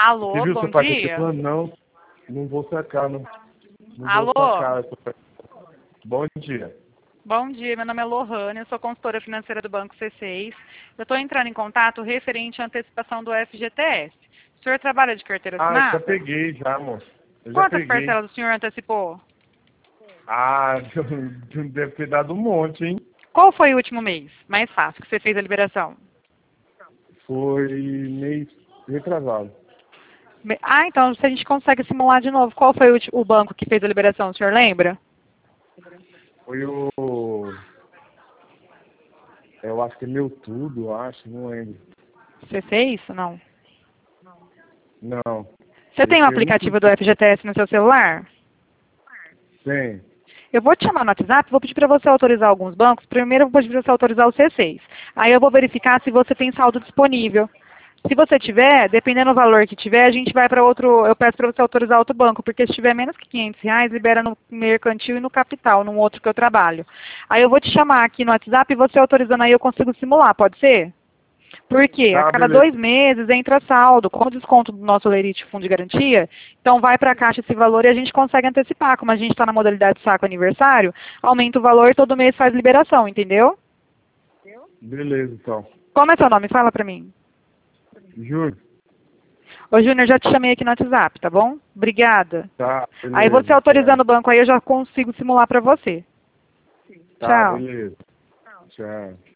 Alô, Você viu bom seu pai dia. falando? Não, não vou sacar, não. Não Alô? vou sacar. Bom dia. Bom dia, meu nome é Lohane, eu sou consultora financeira do Banco C6. Eu estou entrando em contato referente à antecipação do FGTS. O senhor trabalha de carteira Ah, eu já assinada? peguei já, moço. Eu já Quantas peguei. parcelas o senhor antecipou? Ah, deve ter dado um monte, hein? Qual foi o último mês? Mais fácil, que você fez a liberação. Foi mês retrasado. Ah, então se a gente consegue simular de novo. Qual foi o banco que fez a liberação, o senhor lembra? Foi o... Eu acho que é Meu Tudo, eu acho, não lembro. Você fez? Não. Não. Você tem o Esse eu não aplicativo fiz. do FGTS no seu celular? Tem. Eu vou te chamar no WhatsApp, vou pedir para você autorizar alguns bancos. Primeiro eu vou pedir para você autorizar o C6. Aí eu vou verificar se você tem saldo disponível. Se você tiver, dependendo do valor que tiver, a gente vai para outro, eu peço para você autorizar outro banco, porque se tiver menos que R$ 500, libera no mercantil e no capital, num outro que eu trabalho. Aí eu vou te chamar aqui no WhatsApp e você autorizando aí eu consigo simular, pode ser? Porque a Tá, cada beleza. 2 meses entra saldo, com o desconto do nosso Lerite Fundo de Garantia, então vai para a Caixa esse valor e a gente consegue antecipar. Como a gente está na modalidade saco aniversário, aumenta o valor e todo mês faz liberação, entendeu? Beleza, então. Como é seu nome? Fala para mim. Juro. Ô, Júnior, já te chamei aqui no WhatsApp, tá bom? Obrigada. Tá, Aí você beleza. autorizando Tchau. o banco aí, eu já consigo simular para você. Tá, Tchau. beleza. Tchau.